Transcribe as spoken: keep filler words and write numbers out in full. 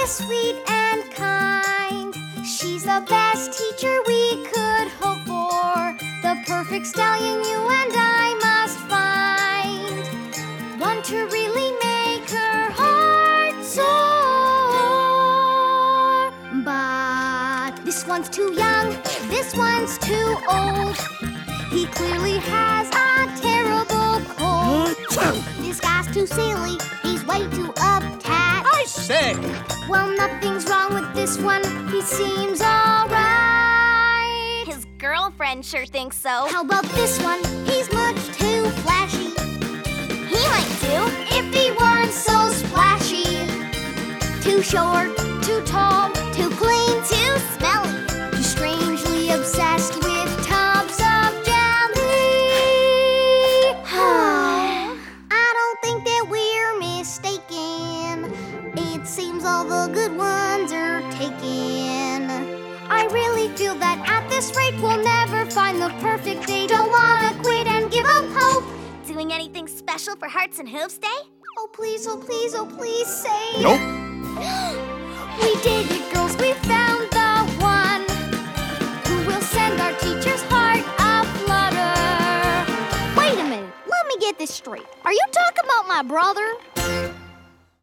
is sweet and kind. She's the best teacher we could hope for. The perfect stallion you and I must find. One to really make her heart soar. But this one's too young, this one's too old. He clearly has a terrible cold. This guy's too silly, he's way too uptight. I say! Well, nothing's wrong with this one, he seems alright. His girlfriend sure thinks so. How about this one? He's much too flashy. He might do. If he weren't so splashy. Too short, too tall, Too clean, too smelly. too strangely obsessed with tubs of jelly. I don't think that we're mistaken. It seems all the good ones are taken. I really feel that at this rate we'll never find the perfect date. Don't wanna quit and give up hope. Doing anything special for Hearts and Hooves Day? Oh please, oh please, oh please say. Nope. We did it, girls, we found the one who will send our teacher's heart a-flutter. Wait a minute, let me get this straight. Are you talking about my brother?